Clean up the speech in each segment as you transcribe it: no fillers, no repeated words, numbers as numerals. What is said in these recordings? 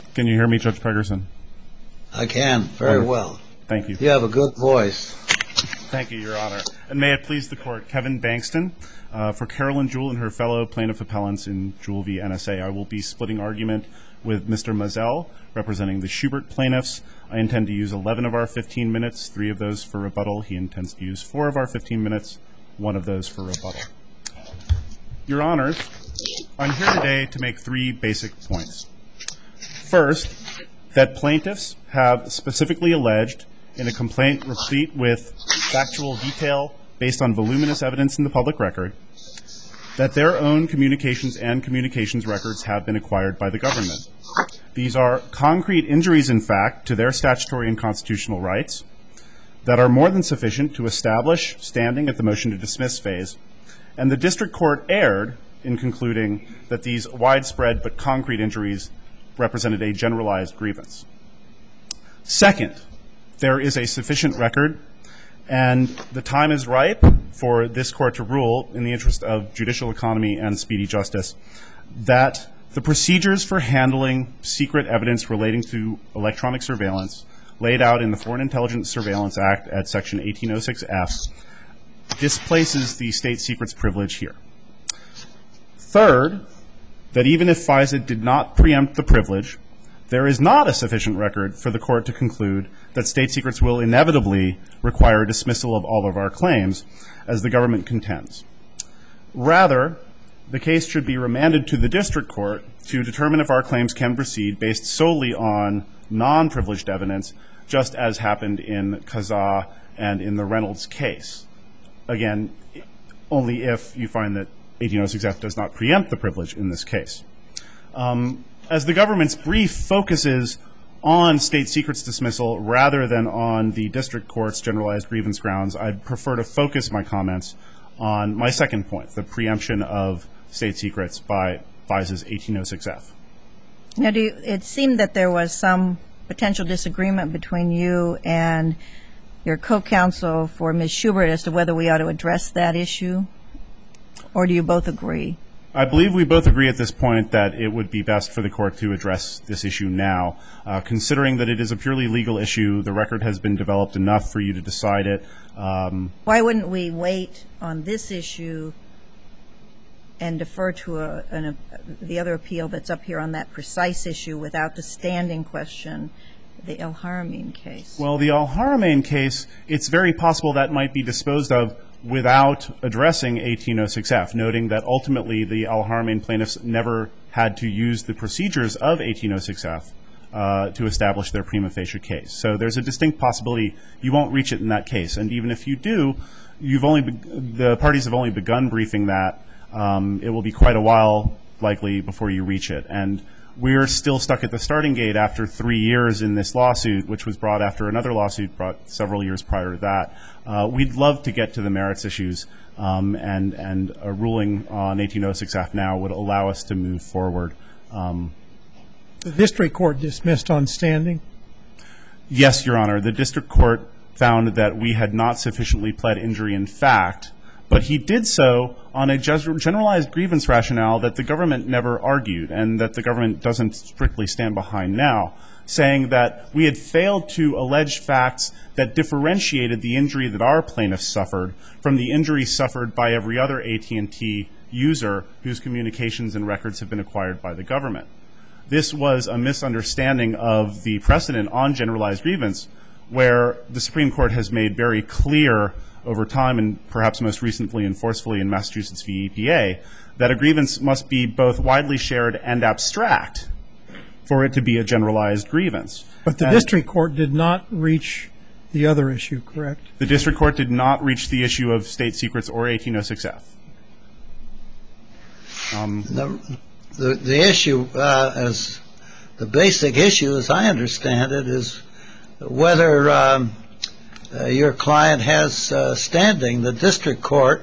Can you hear me, Judge Pregerson? I can, very well. Thank you. You have a good voice. Thank you, Your Honor. And may it please the Court, Kevin Bankston, for Carolyn Jewell and her fellow plaintiff appellants in Jewell v. NSA. I will be splitting argument with Mr. Mazel, representing the Schubert plaintiffs. I intend to use 11 of our 15 minutes, 3 of those for rebuttal. He intends to use 4 of our 15 minutes, 1 of those for rebuttal. Your Honors, I'm here today to make 3 basic points. First, that plaintiffs have specifically alleged in a complaint replete with factual detail based on voluminous evidence in the public record that their own communications and communications records have been acquired by the government. These are concrete injuries, in fact, to their statutory and constitutional rights that are more than sufficient to establish standing at the motion to dismiss phase, and the district court erred in concluding that these widespread but concrete injuries represented a generalized grievance. Second, there is a sufficient record, and the time is ripe for this court to rule, in the interest of judicial economy and speedy justice, that the procedures for handling secret evidence relating to electronic surveillance laid out in the Foreign Intelligence Surveillance Act at Section 1806F displaces the state secrets privilege here. Third, that even if FISA did not preempt the privilege, there is not a sufficient record for the court to conclude that state secrets will inevitably require dismissal of all of our claims, as the government contends. Rather, the case should be remanded to the district court to determine if our claims can proceed based solely on non-privileged evidence, just as happened in Kazaa and in the Reynolds case. Again, only if you find that 1806F does not preempt the privilege in this case. As the government's brief focuses on state secrets dismissal rather than on the district court's generalized grievance grounds, I'd prefer to focus my comments on my second point, the preemption of state secrets by FISA's 1806F. Now, it seemed that there was some potential disagreement between you and your co-counsel for Ms. Schubert as to whether we ought to address that issue, or do you both agree? I believe we both agree at this point that it would be best for the court to address this issue now. Considering that it is a purely legal issue, the record has been developed enough for you to decide it. Why wouldn't we wait on this issue and defer to the other appeal that's up here on that precise issue without the standing question, the El Haramein case? Well, the El Haramein case, it's very possible that might be disposed of without addressing 1806F, noting that ultimately the El Haramein plaintiffs never had to use the procedures of 1806F to establish their prima facie case. So there's a distinct possibility you won't reach it in that case. And even if you do, the parties have only begun briefing that. It will be quite a while, likely, before you reach it. And we're still stuck at the starting gate after 3 years in this lawsuit, which was brought after another lawsuit brought several years prior to that. We'd love to get to the merits issues, and a ruling on 1806F now would allow us to move forward. The district court dismissed on standing? Yes, Your Honor. The district court found that we had not sufficiently pled injury in fact, but he did so on a generalized grievance rationale that the government never argued and that the government doesn't strictly stand behind now, saying that we had failed to allege facts that differentiated the injury that our plaintiffs suffered from the injury suffered by every other AT&T user whose communications and records have been acquired by the government. This was a misunderstanding of the precedent on generalized grievance, where the Supreme Court has made very clear over time, and perhaps most recently and forcefully in Massachusetts v. EPA, that a grievance must be both widely shared and abstract for it to be a generalized grievance. But the district court did not reach the other issue, correct? The district court did not reach the issue of state secrets or 1806F. The issue, as the basic issue, as I understand it, is whether your client has standing. The district court,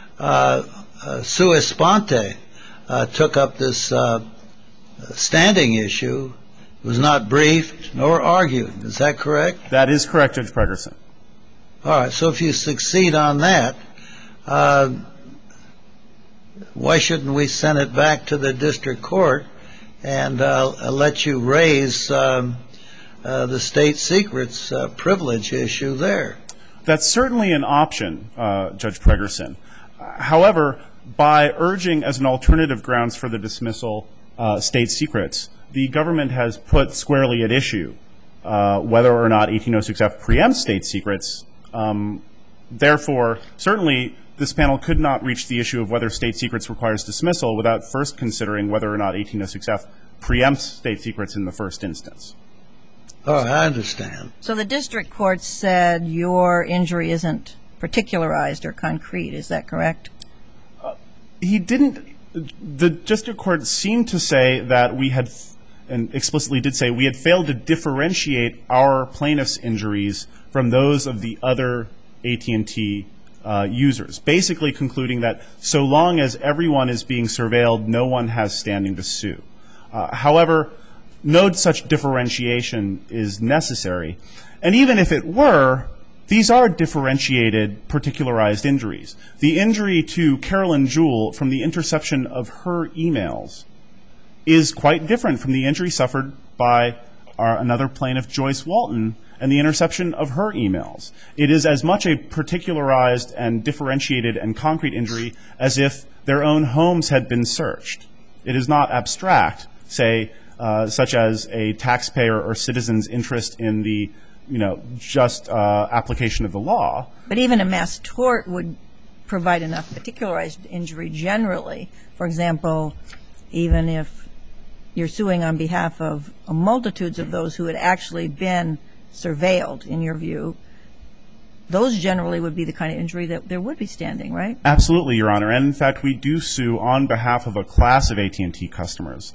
sua sponte, took up this standing issue. It was not briefed nor argued. Is that correct? That is correct, Judge Pregerson. All right. So if you succeed on that, why shouldn't we send it back to the district court and let you raise the state secrets privilege issue there. That's certainly an option, Judge Pregerson. However, by urging as an alternative grounds for the dismissal state secrets, the government has put squarely at issue whether or not 1806F preempts state secrets. Therefore, certainly this panel could not reach the issue of whether state secrets requires dismissal without first considering whether or not 1806F preempts state secrets in the first instance. Oh, I understand. So the district court said your injury isn't particularized or concrete. Is that correct? He didn't. The district court seemed to say that we had, and explicitly did say, we had failed to differentiate our plaintiff's injuries from those of the other AT&T users, basically concluding that so long as everyone is being surveilled, no one has standing to sue. However, no such differentiation is necessary. And even if it were, these are differentiated, particularized injuries. The injury to Carolyn Jewell from the interception of her emails is quite different from the injury suffered by another plaintiff, Joyce Walton, and the interception of her emails. It is as much a particularized and differentiated and concrete injury as if their own homes had been searched. It is not abstract, say, such as a taxpayer or citizen's interest in the, just application of the law. But even a mass tort would provide enough particularized injury generally. For example, even if you're suing on behalf of multitudes of those who had actually been surveilled, in your view, those generally would be the kind of injury that there would be standing, right? Absolutely, Your Honor. And in fact, we do sue on behalf of a class of AT&T customers.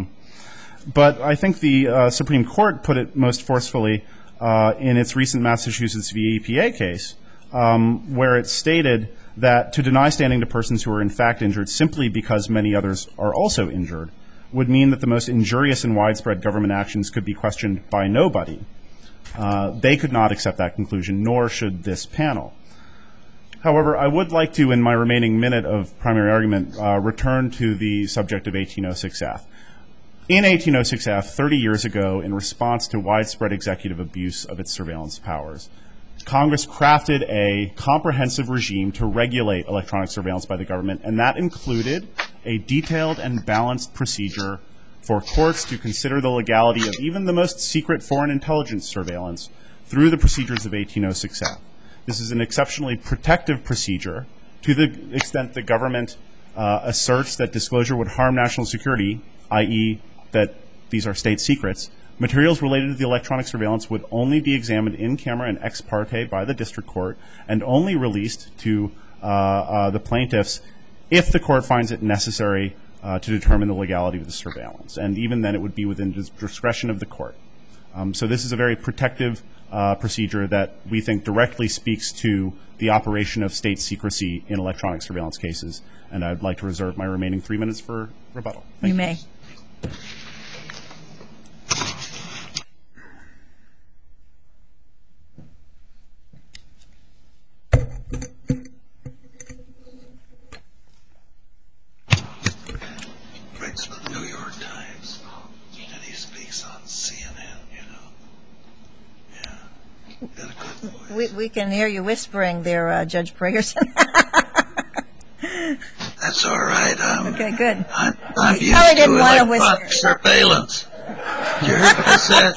But I think the Supreme Court put it most forcefully in its recent Massachusetts v. EPA case, where it stated that to deny standing to persons who are in fact injured simply because many others are also injured would mean that the most injurious and widespread government actions could be questioned by nobody. They could not accept that conclusion, nor should this panel. However, I would like to, in my remaining minute of primary argument, return to the subject of 1806F. In 1806F, 30 years ago, in response to widespread executive abuse of its surveillance powers, Congress crafted a comprehensive regime to regulate electronic surveillance by the government, and that included a detailed and balanced procedure for courts to consider the legality of even the most secret foreign intelligence surveillance through the procedures of 1806F. This is an exceptionally protective procedure to the extent the government asserts that disclosure would harm national security, i.e., that these are state secrets. Materials related to the electronic surveillance would only be examined in camera and ex parte by the district court and only released to the plaintiffs if the court finds it necessary to determine the legality of the surveillance. And even then, it would be within the discretion of the court. So this is a very protective procedure that we think directly speaks to the operation of state secrecy in electronic surveillance cases. And I'd like to reserve my remaining 3 minutes for rebuttal. Thank you. may. Writes for the New York Times, and he speaks on CNN, Yeah. Got a good voice. We can hear you whispering there, Judge Pregerson. That's all right. Okay, good. I'm used probably to didn't want to electronic whisper. surveillance. You heard what I said?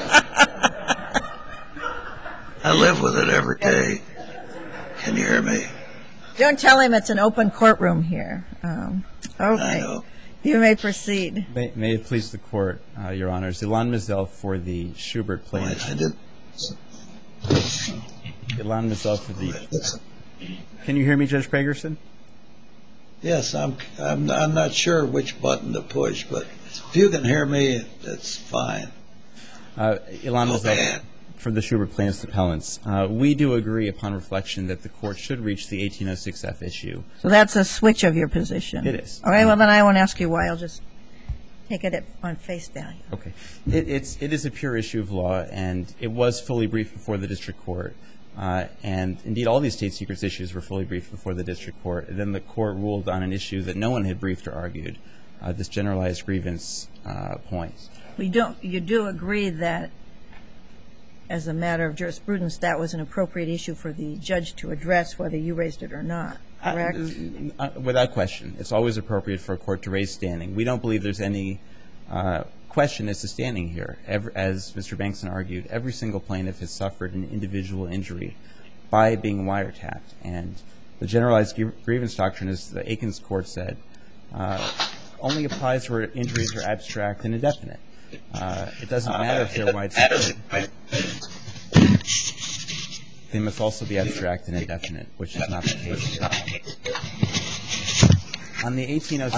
I live with it every day. Can you hear me? Don't tell him it's an open courtroom here. I Okay. know. You may proceed. May it please the Court, Your Honors. Ilan Mizell for the Schubert plaintiff. I did. Ilan Mizell for the... Can you hear me, Judge Pregerson? Yes, I'm not sure which button to push, but if you can hear me, that's fine. Ilan Go Mizell ahead. for the Schubert plaintiff's appellants. We do agree upon reflection that the Court should reach the 1806F issue. So that's a switch of your position. It is. All right, well, then I won't ask you why. I'll just take it on face value. Okay. It is a pure issue of law, and it was fully briefed before the district court. And indeed, all these state secrets issues were fully briefed before the district court. And then the court ruled on an issue that no one had briefed or argued. this generalized grievance point. You do agree that, as a matter of jurisprudence, that was an appropriate issue for the judge to address, whether you raised it or not, correct? Without question. It's always appropriate for a court to raise standing. We don't believe there's any question as to standing here. As Mr. Bankston argued, every single plaintiff has suffered an individual injury by being wiretapped. And the generalized grievance doctrine, as the Aikens court said, only applies where injuries are abstract and indefinite. It doesn't matter if they're widespread. They must also be abstract and indefinite, which is not the case here. On the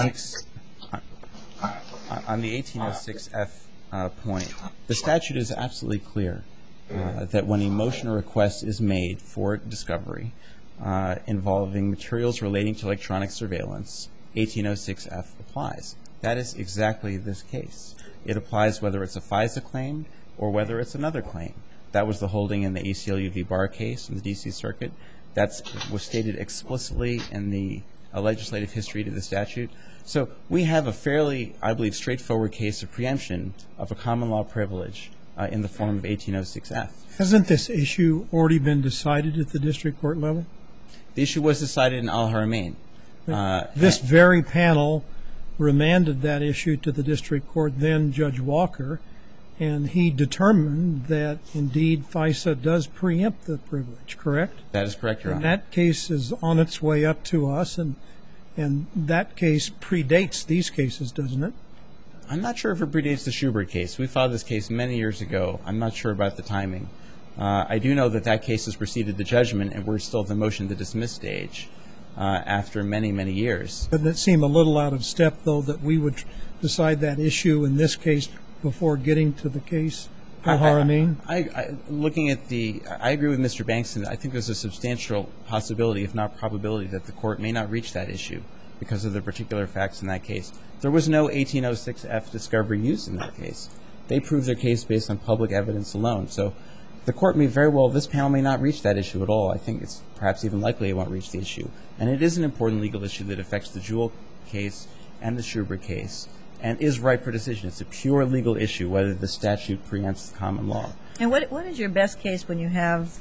1806F point, the statute is absolutely clear that when a motion or request is made for discovery involving materials relating to electronic surveillance, 1806F applies. That is exactly this case. It applies whether it's a FISA claim or whether it's another claim. That was the holding in the ACLU v. Barr case in the D.C. Circuit. That was stated explicitly in the legislative history to the statute. So we have a fairly, I believe, straightforward case of preemption of a common law privilege in the form of 1806F. Hasn't this issue already been decided at the district court level? The issue was decided in Al-Haramain. This very panel remanded that issue to the district court, then Judge Walker, and he determined that, indeed, FISA does preempt the privilege, correct? That is correct, Your Honor. And that case is on its way up to us, and that case predates these cases, doesn't it? I'm not sure if it predates the Schubert case. We filed this case many years ago. I'm not sure about the timing. I do know that that case has preceded the judgment, and we're still at the motion to dismiss stage after many, many years. Doesn't it seem a little out of step, though, that we would decide that issue in this case before getting to the case, Al-Haramain? Looking at I agree with Mr. Bankston. I think there's a substantial possibility, if not probability, that the court may not reach that issue because of the particular facts in that case. There was no 1806F discovery used in that case. They proved their case based on public evidence alone. So the court may very well, this panel may not reach that issue at all. I think it's perhaps even likely it won't reach the issue. And it is an important legal issue that affects the Jewell case and the Schubert case and is ripe for decision. It's a pure legal issue whether the statute preempts the common law. And what is your best case when you have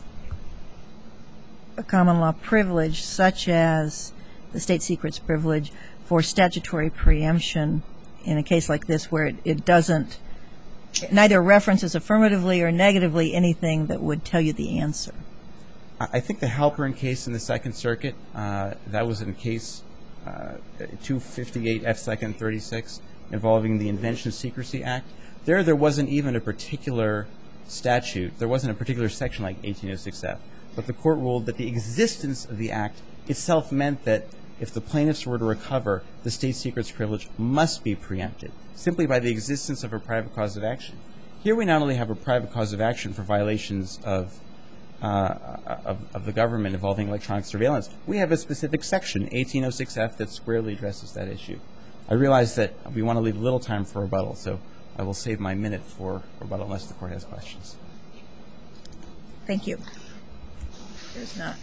a common law privilege, such as the state secrets privilege, for statutory preemption in a case like this where it doesn't, neither references affirmatively or negatively anything that would tell you the answer? I think the Halpern case in the Second Circuit, that was in a case 258 F. 2nd 36 involving the Invention Secrecy Act. There wasn't even a particular statute. There wasn't a particular section like 1806F. But the court ruled that the existence of the act itself meant that if the plaintiffs were to recover, the state secrets privilege must be preempted simply by the existence of a private cause of action. Here we not only have a private cause of action for violations of the government involving electronic surveillance, we have a specific section, 1806F, that squarely addresses that issue. I realize that we want to leave little time for rebuttal, so I will save my minute for rebuttal unless the court has questions. Thank you. There's not.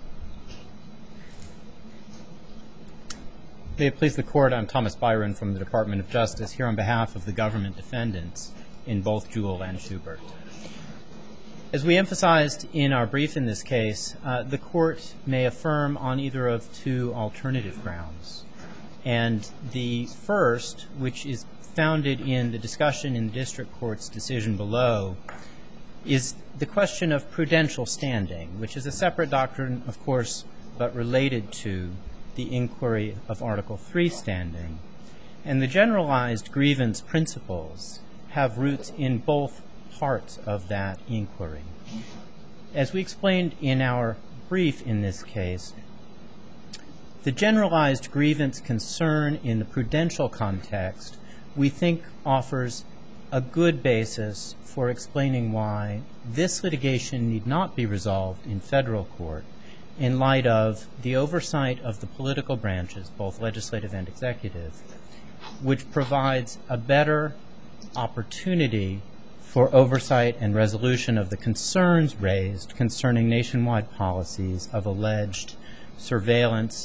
May it please the Court, I'm Thomas Byron from the Department of Justice, here on behalf of the government defendants in both Jewell and Schubert. As we emphasized in our brief in this case, the Court may affirm on either of two alternative grounds. And the first, which is founded in the discussion in the district court's decision below, is the question of prudential standing, which is a separate doctrine, of course, but related to the inquiry of Article III standing. And the generalized grievance principles have roots in both parts of that inquiry. As we explained in our brief in this case, the generalized grievance concern in the prudential context, we think, offers a good basis for explaining why this litigation need not be resolved in federal court in light of the oversight of the political branches, both legislative and executive, which provides a better opportunity for oversight and resolution of the concerns raised concerning nationwide policies of alleged surveillance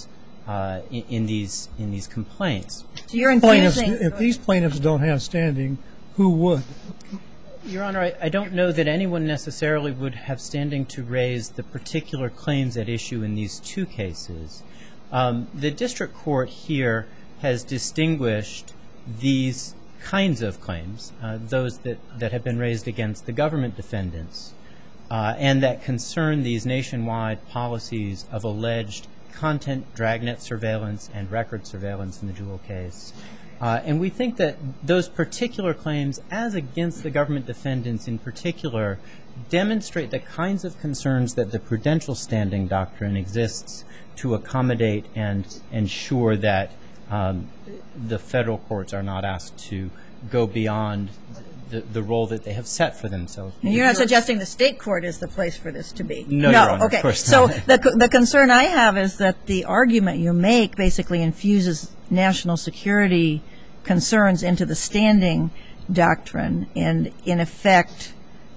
in these complaints. So you're Plaintiffs, infusing. if these plaintiffs don't have standing, who would? Your Honor, I don't know that anyone necessarily would have standing to raise the particular claims at issue in these two cases. The district court here has distinguished these kinds of claims, those that have been raised against the government defendants, and that concern these nationwide policies of alleged content dragnet surveillance and record surveillance in the Jewell case. And we think that those particular claims, as against the government defendants in particular, demonstrate the kinds of concerns that the prudential standing doctrine exists to accommodate and ensure that the federal courts are not asked to go beyond the role that they have set for themselves. And you're not suggesting the state court is the place for this to be? No, Your Honor, okay. of course So not. the concern I have is that the argument you make basically infuses national security concerns into the standing doctrine and, in effect,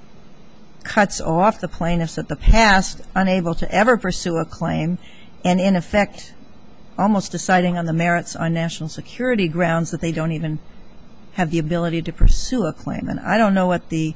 cuts off the plaintiffs of the past, unable to ever pursue a claim, and, in effect, almost deciding on the merits on national security grounds that they don't even have the ability to pursue a claim. And I don't know what the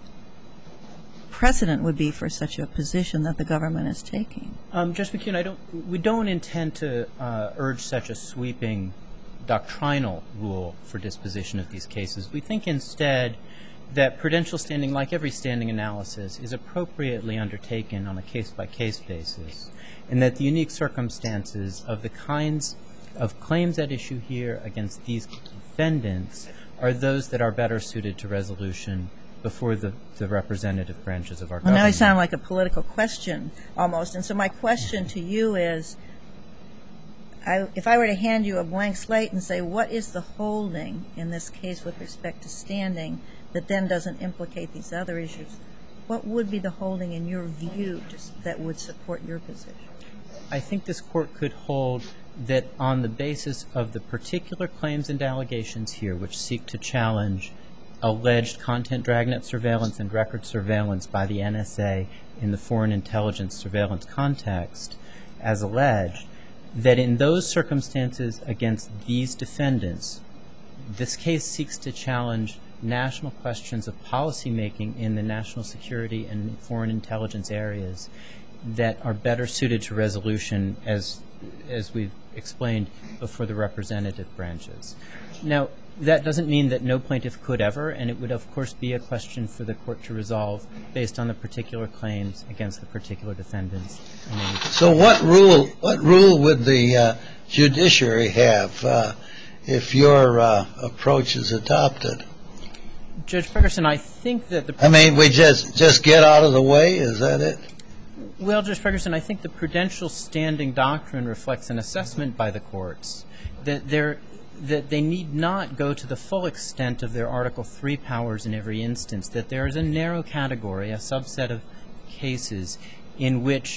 precedent would be for such a position that the government is taking. Judge McKeon, we don't intend to urge such a sweeping doctrinal rule for disposition of these cases. We think instead that prudential standing, like every standing analysis, is appropriately undertaken on a case-by-case basis, and that the unique circumstances of the kinds of claims at issue here against these defendants are those that are better suited to resolution before the representative branches of our government. Well, now you sound like a political question almost. And so my question to you is, if I were to hand you a blank slate and say, what is the holding in this case with respect to standing that then doesn't implicate these other issues, what would be the holding in your view that would support your position? I think this court could hold that on the basis of the particular claims and allegations here, which seek to challenge alleged content dragnet surveillance and record surveillance by the NSA in the foreign intelligence surveillance context, as alleged, that in those circumstances against these defendants, this case seeks to challenge national questions of policymaking in the national security and foreign intelligence areas that are better suited to resolution, as we've explained, before the representative branches. Now, that doesn't mean that no plaintiff could ever, and it would, of course, be a question for the court to resolve based on the particular claims against the particular defendants. So what rule would the judiciary have if your approach is adopted? Judge Ferguson, I think that the... I mean, we just get out of the way? Is that it? Well, Judge Ferguson, I think the prudential standing doctrine reflects an assessment by the courts that they need not go to the full extent of their Article III powers in every instance, that there is a narrow category, a subset of cases in which,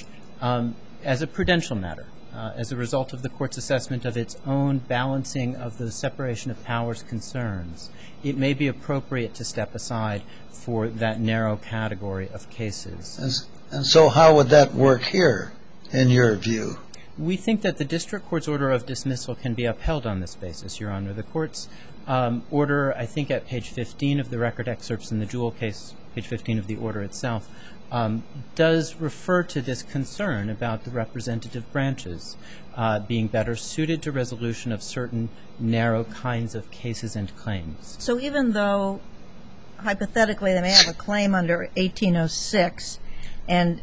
as a prudential matter, as a result of the court's assessment of its own balancing of the separation of powers concerns, it may be appropriate to step aside for that narrow category of cases. And so how would that work here, in your view? We think that the district court's order of dismissal can be upheld on this basis, Your Honor. The court's order, I think at page 15 of the record excerpts in the Jewell case, page 15 of the order itself, does refer to this concern about the representative branches being better suited to resolution of certain narrow kinds of cases and claims. So even though, hypothetically, they may have a claim under 1806 and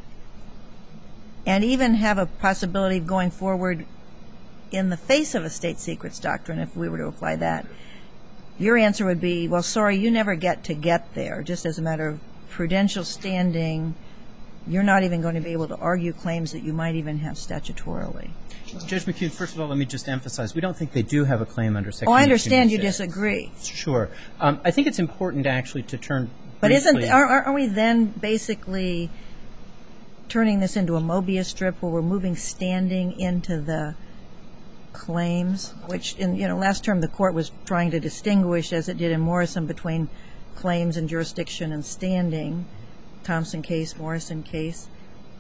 even have a possibility of going forward in the face of a state secrets doctrine, if we were to apply that, your answer would be, well, sorry, you never get there. Just as a matter of prudential standing, you're not even going to be able to argue claims that you might even have statutorily. Judge McKeon, first of all, let me just emphasize, we don't think they do have a claim under Section 1806. Oh, I understand you disagree. Sure. I think it's important actually to turn But briefly. aren't we then basically turning this into a Mobius strip where we're moving standing into the claims, which last term the court was trying to distinguish, as it did in Morrison, between claims and jurisdiction and standing, Thompson case, Morrison case.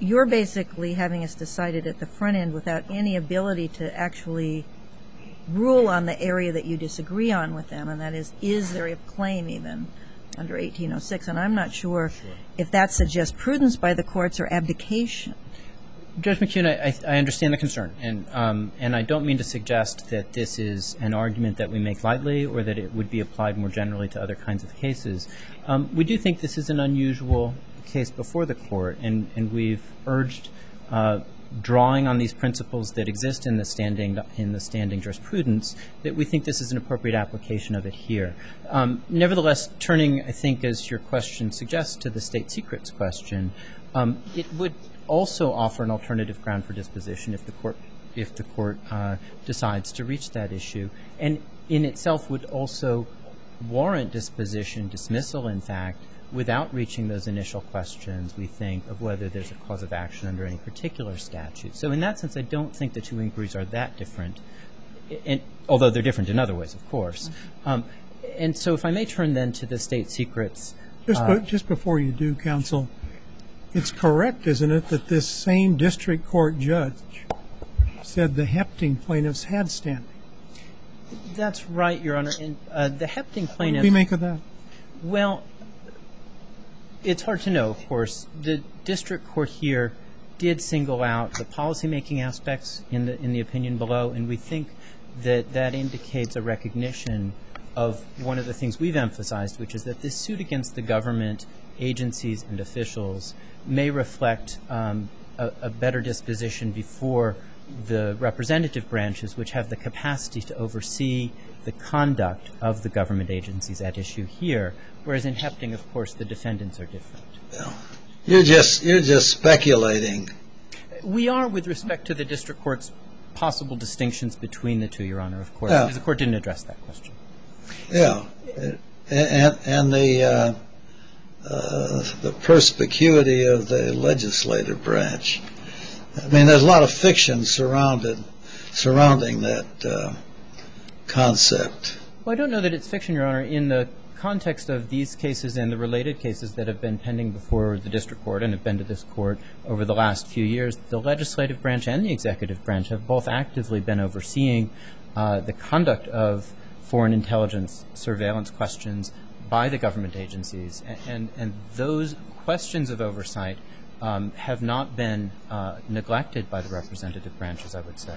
you're basically having us decided at the front end without any ability to actually rule on the area that you disagree on with them, and that is there a claim even under 1806? And I'm not sure if that suggests prudence by the courts or abdication. Judge McKeown, I understand the concern, and I don't mean to suggest that this is an argument that we make lightly or that it would be applied more generally to other kinds of cases. We do think this is an unusual case before the court, and we've urged drawing on these principles that exist in the standing jurisprudence, that we think this is an appropriate application of it here. Nevertheless, turning, I think, as your question suggests, to the state secrets question, it would also offer an alternative ground for disposition if the court decides to reach that issue, and in itself would also warrant dismissal, in fact, without reaching those initial questions, we think, of whether there's a cause of action under any particular statute. So in that sense, I don't think the two inquiries are that different, although they're different in other ways, of course. And so if I may turn then to the state secrets. Just before you do, counsel, it's correct, isn't it, that this same district court judge said the Hepting plaintiffs had standing? That's right, Your Honor. And the Hepting plaintiffs. What do we make of that? Well, it's hard to know, of course. The district court here did single out the policymaking aspects in the opinion below, and we think that that indicates a recognition of one of the things we've emphasized, which is that this suit against the government agencies and officials may reflect a better disposition before the representative branches, which have the capacity to oversee the conduct of the government agencies at issue here, whereas in Hepting, of course, the defendants are different. You're just speculating. We are, with respect to the district court's possible distinctions between the two, Your Honor, of course, Yeah. because the court didn't address that question. Yeah, and the perspicuity of the legislative branch. I mean, there's a lot of fiction surrounding that concept. Well, I don't know that it's fiction, Your Honor. In the context of these cases and the related cases that have been pending before the district court and have been to this court over the last few years, the legislative branch and the executive branch have both actively been overseeing the conduct of foreign intelligence surveillance questions by the government agencies. And those questions of oversight have not been neglected by the representative branches, I would say.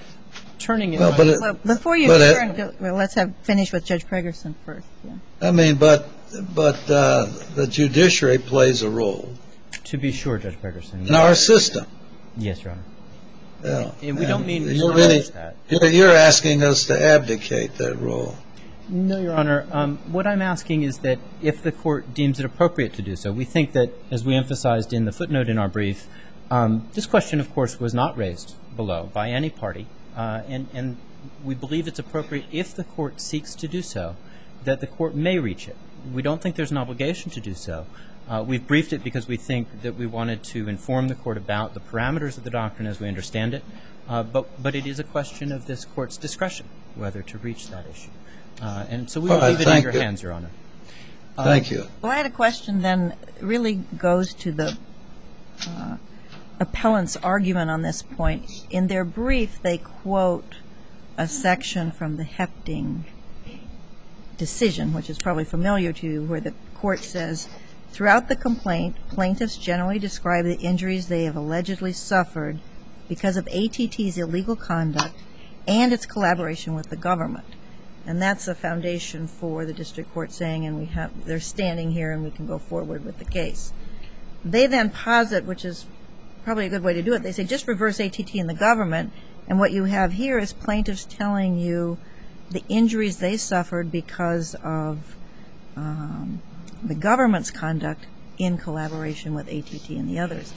Before you turn, let's finish with Judge Pregerson first. Yeah. I mean, but the judiciary plays a role. To be sure, Judge Pregerson. In our system. Yes, Your Honor. Yeah. And we don't mean to really, that. You're asking us to abdicate that role. No, Your Honor. What I'm asking is that if the court deems it appropriate to do so, we think that, as we emphasized in the footnote in our brief, this question, of course, was not raised below by any party. And we believe it's appropriate, if the court seeks to do so, that the court may reach it. We don't think there's an obligation to do so. We've briefed it because we think that we wanted to inform the court about the parameters of the doctrine as we understand it. But it is a question of this court's discretion whether to reach that issue. And so we will leave it in your hands, Your Honor. Thank you. Well, I had a question then really goes to the appellant's argument on this point. In their brief, they quote a section from the Hepting decision, which is probably familiar to you, where the court says, throughout the complaint, plaintiffs generally describe the injuries they have allegedly suffered because of ATT's illegal conduct and its collaboration with the government. And that's a foundation for the district court saying, and they're standing here and we can go forward with the case. They then posit, which is probably a good way to do it, they say just reverse ATT and the government, and what you have here is plaintiffs telling you the injuries they suffered because of the government's conduct in collaboration with ATT and the others.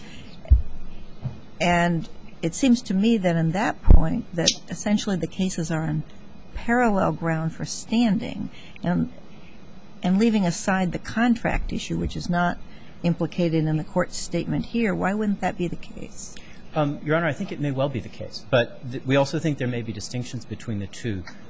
And it seems to me that in that point that essentially the cases are on parallel ground for standing, and leaving aside the contract issue, which is not implicated in the court's statement here, why wouldn't that be the case? Your Honor, I think it may well be the case. But we also think there may be distinctions between the two.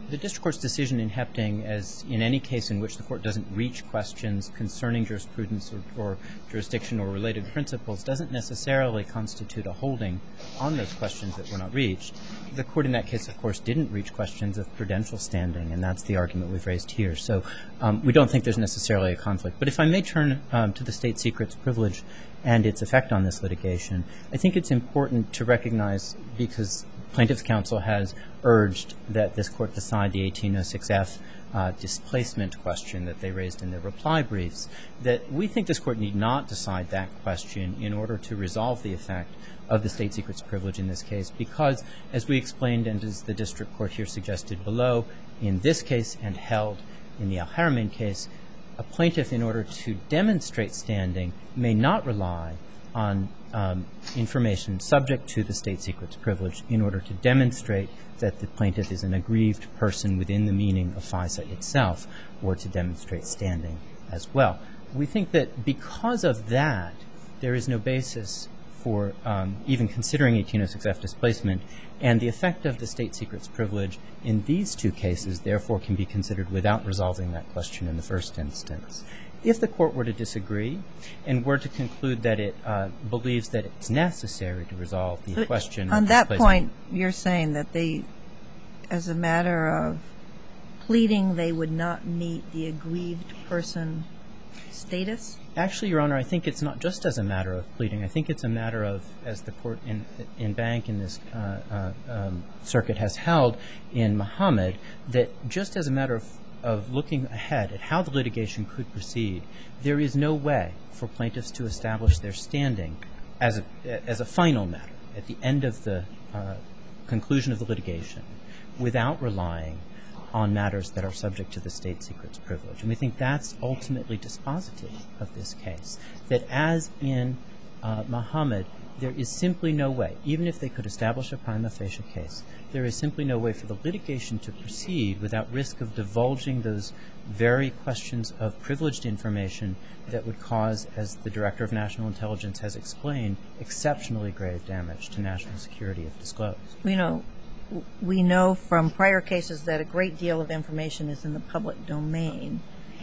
The district court's decision in Hepting, as in any case in which the court doesn't reach questions concerning jurisprudence or jurisdiction or related principles, doesn't necessarily constitute a holding on those questions that were not reached. The court in that case, of course, didn't reach questions of prudential standing, and that's the argument we've raised here. So we don't think there's necessarily a conflict. But if I may turn to the state secrets privilege and its effect on this litigation, I think it's important to recognize, because Plaintiff's counsel has urged that this court decide the 1806F displacement question that they raised in their reply briefs, that we think this court need not decide that question in order to resolve the effect of the state secrets privilege in this case, because, as we explained and as the district court here suggested below, in this case and held in the Al-Haramain case, a plaintiff, in order to demonstrate standing, may not rely on information subject to the state secrets privilege in order to demonstrate that the plaintiff is an aggrieved person within the meaning of FISA itself, or to demonstrate standing as well. We think that because of that, there is no basis for even considering 1806F displacement, and the effect of the state secrets privilege in these two cases, therefore, can be considered without resolving that question in the first instance. If the court were to disagree and were to conclude that it believes that it's necessary to resolve the question on of that displacement, point, you're saying that they, as a matter of pleading, they would not meet the aggrieved person status? Actually, Your Honor, I think it's not just as a matter of pleading. I think it's a matter of, as the court in Bank in this circuit has held in Muhammad, that just as a matter of looking ahead at how the litigation could proceed, there is no way for plaintiffs to establish their standing as a final matter at the end of the conclusion of the litigation without relying on matters that are subject to the state secrets privilege. And we think that's ultimately dispositive of this case, that as in Muhammad, there is simply no way, even if they could establish a prima facie case, there is simply no way for the litigation to proceed without risk of divulging those very questions of privileged information that would cause, as the Director of National Intelligence has explained, exceptionally grave damage to national security if disclosed. We know from prior cases that a great deal of information is in the public domain.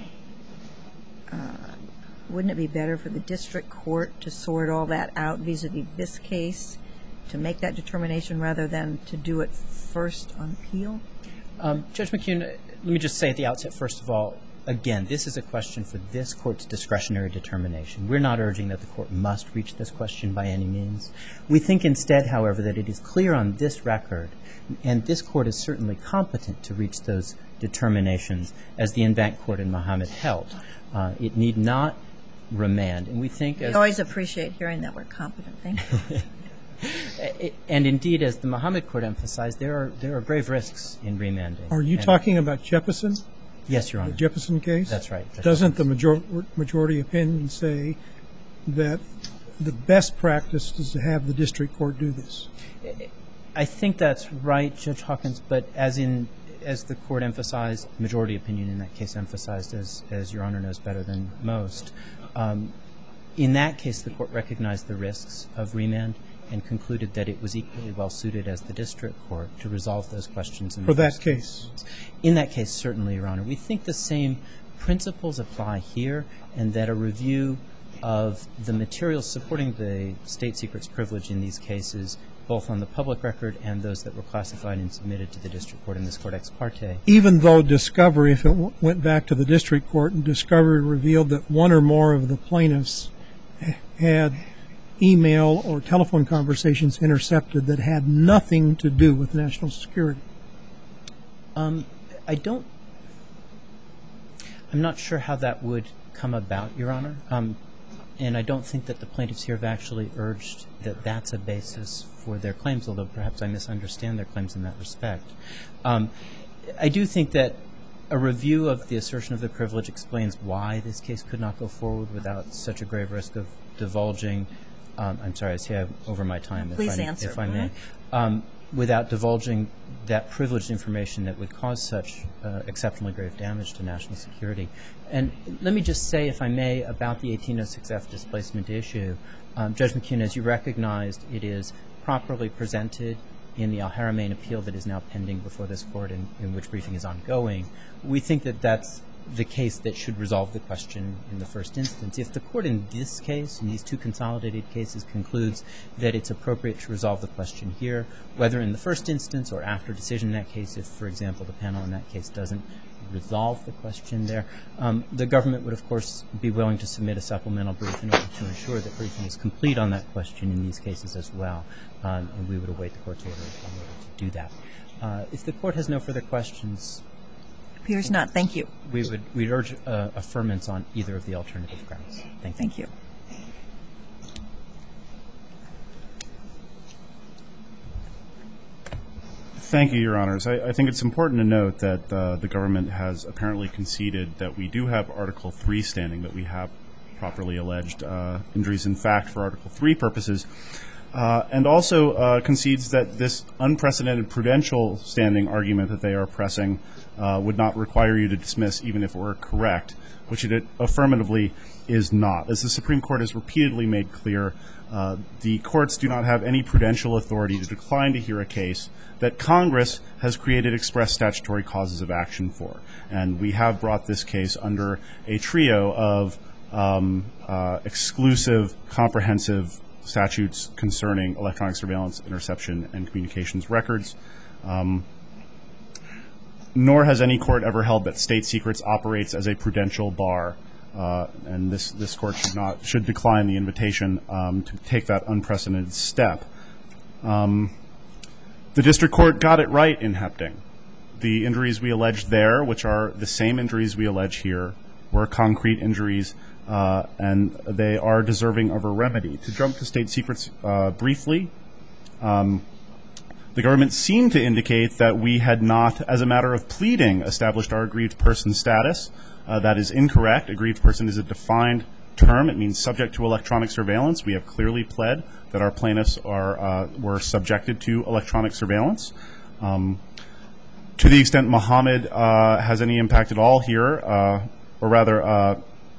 Wouldn't it be better for the district court to sort all that out vis-a-vis this case, to make that determination rather than to do it first on appeal? Judge McKeon, let me just say at the outset, first of all, again, this is a question for this court's discretionary determination. We're not urging that the court must reach this question by any means. We think instead, however, that it is clear on this record, and this court is certainly competent to reach those determinations, as the in-bank court in Muhammad held. It need not remand. And we think We always appreciate hearing that we're competent. Thank you. And indeed, as the Muhammad court emphasized, there are grave risks in remanding. Are you talking about Jeppesen? Yes, Your Honor. The Jeppesen case? That's right. Doesn't the majority opinion say that the best practice is to have the district court do this? I think that's right, Judge Hawkins, but as the court emphasized, majority opinion in that case emphasized, as Your Honor knows better than most, in that case the court recognized the risks of remand and concluded that it was equally well suited as the district court to resolve those questions. For that case? In that case, certainly, Your Honor. We think the same principles apply here, and that a review of the materials supporting the state secrets privilege in these cases, both on the public record and those that were classified and submitted to the district court in this court ex parte. Even though discovery, if it went back to the district court and discovery revealed that one or more of the plaintiffs had email or telephone conversations intercepted that had nothing to do with national security? I'm not sure how that would come about, Your Honor. And I don't think that the plaintiffs here have actually urged that that's a basis for their claims, although perhaps I misunderstand their claims in that respect. I do think that a review of the assertion of the privilege explains why this case could not go forward without such a grave risk of divulging. I'm sorry, I see I'm over my time. Please answer. If I may. Without divulging that privileged information that would cause such exceptionally grave damage to national security. And let me just say, if I may, about the 1806F displacement issue. Judge McKeon, as you recognized, it is properly presented in the Al Haramain appeal that is now pending before this court, in which briefing is ongoing, we think that that's the case that should resolve the question in the first instance. If the court in this case, in these two consolidated cases, concludes that it's appropriate to resolve the question here, whether in the first instance or after decision in that case, if, for example, the panel in that case doesn't resolve the question there, the government would, of course, be willing to submit a supplemental brief in order to ensure that briefing is complete on that question in these cases as well, and we would await the court's order in order to do that. If the court has no further questions, Appears not. Thank you. we'd urge affirmance on either of the alternative grounds. Thank you. Thank you. Thank you, Your Honors. I think it's important to note that the government has apparently conceded that we do have Article III standing, that we have properly alleged injuries in fact for Article III purposes, and also concedes that this unprecedented prudential standing argument that they are pressing would not require you to dismiss even if it were correct, which it affirmatively is not. As the Supreme Court has repeatedly made clear, the courts do not have any prudential authority to decline to hear a case that Congress has created express statutory causes of action for. And we have brought this case under a trio of exclusive, comprehensive statutes concerning electronic surveillance, interception, and communications records. Nor has any court ever held that state secrets operates as a prudential bar, and this court should decline the invitation to take that unprecedented step. The district court got it right in Hepting. The injuries we alleged there, which are the same injuries we allege here, were concrete injuries, and they are deserving of a remedy. To jump to state secrets briefly, the government seemed to indicate that we had not, as a matter of pleading, established our aggrieved person status. That is incorrect. Aggrieved person is a defined term. It means subject to electronic surveillance. We have clearly pled that our plaintiffs were subjected to electronic surveillance. To the extent Mohammed has any impact at all here, or rather,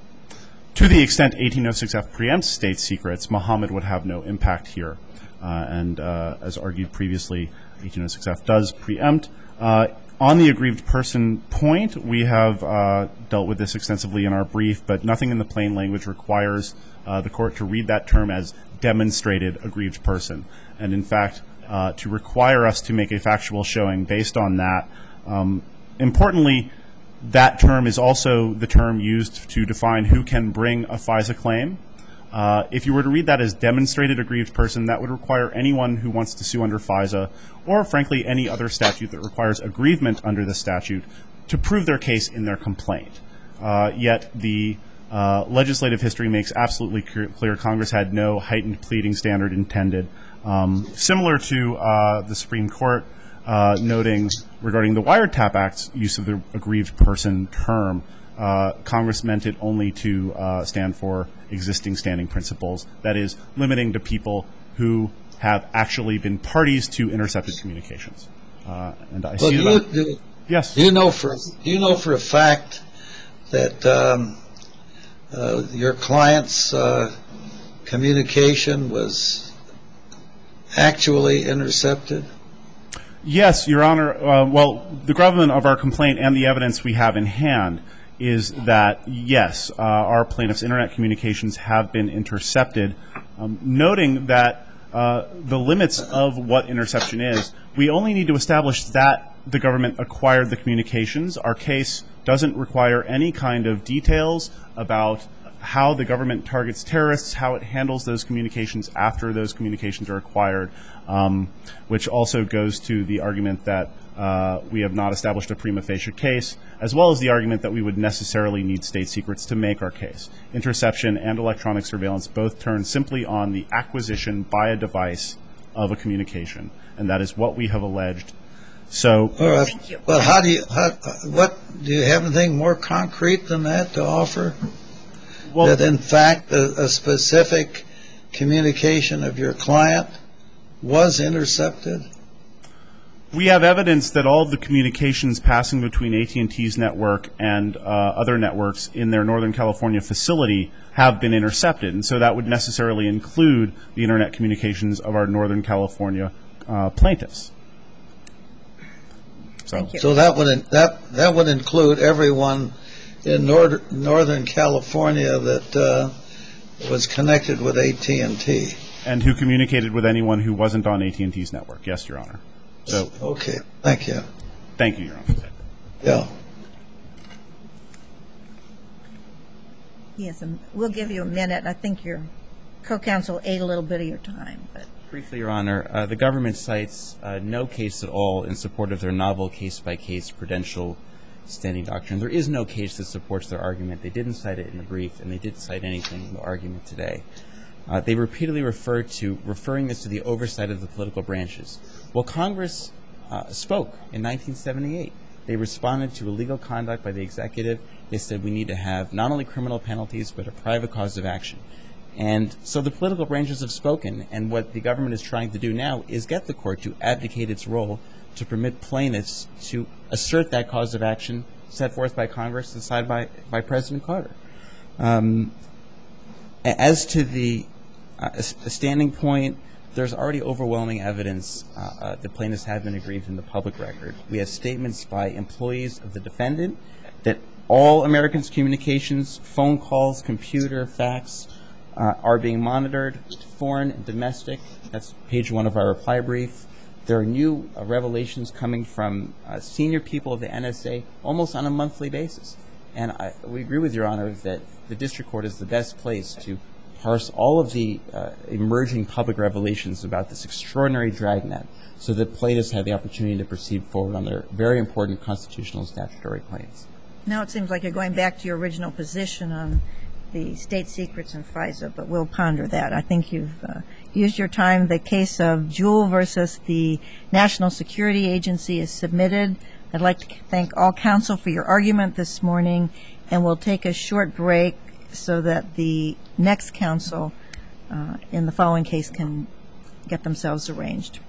to the extent 1806F preempts state secrets, Mohammed would have no impact here. And as argued previously, 1806F does preempt. On the aggrieved person point, we have dealt with this extensively in our brief, but nothing in the plain language requires the court to read that term as demonstrated aggrieved person. And in fact, to require us to make a factual showing based on that. Importantly, that term is also the term used to define who can bring a FISA claim. If you were to read that as demonstrated aggrieved person, that would require anyone who wants to sue under FISA, or frankly any other statute that requires aggrievement under the statute, to prove their case in their complaint. Yet the legislative history makes absolutely clear Congress had no heightened pleading standard intended. Similar to the Supreme Court noting regarding the Wiretap Act's use of the aggrieved person term, Congress meant it only to stand for existing standing principles, that is, limiting to people who have actually been parties to intercepted communications. And I see that. Yes. Do you know for a fact that your client's communication was actually intercepted? Yes, Your Honor. Well, the gravamen of our complaint and the evidence we have in hand is that, yes, our plaintiff's internet communications have been intercepted, noting that the limits of what interception is, we only need to establish that the government acquired the communications. Our case doesn't require any kind of details about how the government targets terrorists, how it handles those communications after those communications are acquired, which also goes to the argument that we have not established a prima facie case, as well as the argument that we would necessarily need state secrets to make our case. Interception and electronic surveillance both turn simply on the acquisition by a device of a communication, and that is what we have alleged. So, Thank you. Well, what do you have anything more concrete than that to offer? well, That in fact a specific communication of your client was intercepted? we have evidence that all of the communications passing between AT&T's network and other networks in their Northern California facility have been intercepted, and so that would necessarily include the internet communications of our Northern California plaintiffs. Thank you. So that would include everyone in Northern California that was connected with AT&T. And who communicated with anyone who wasn't on AT&T's network. Yes, Your Honor. So, Okay, thank you. thank you, Your Honor. Yeah. Yes, we'll give you a minute. I think your co-counsel ate a little bit of your time. But Briefly, Your Honor, the government cites no case at all in support of their novel case-by-case prudential standing doctrine. There is no case that supports their argument. They didn't cite it in the brief, and they didn't cite anything in the argument today. They repeatedly referring this to the oversight of the political branches. Well, Congress spoke in 1978. They responded to illegal conduct by the executive. They said we need to have not only criminal penalties, but a private cause of action. And so the political branches have spoken, and what the government is trying to do now is get the court to abdicate its role to permit plaintiffs to assert that cause of action set forth by Congress and signed by President Carter. As to the standing point, there's already overwhelming evidence that plaintiffs have been aggrieved in the public record. We have statements by employees of the defendant that all Americans' communications, phone calls, computer, fax, are being monitored, foreign and domestic. That's page 1 of our reply brief. There are new revelations coming from senior people of the NSA almost on a monthly basis. And we agree with Your Honor that the district court is the best place to parse all of the emerging public revelations about this extraordinary dragnet so that plaintiffs have the opportunity to proceed forward on their very important constitutional and statutory claims. now it seems like you're going back to your original position on the state secrets and FISA, but we'll ponder that. I think you've used your time. The case of Jewell versus the National Security Agency is submitted. I'd like to thank all counsel for your argument this morning, and we'll take a short break so that the next counsel in the following case can get themselves arranged.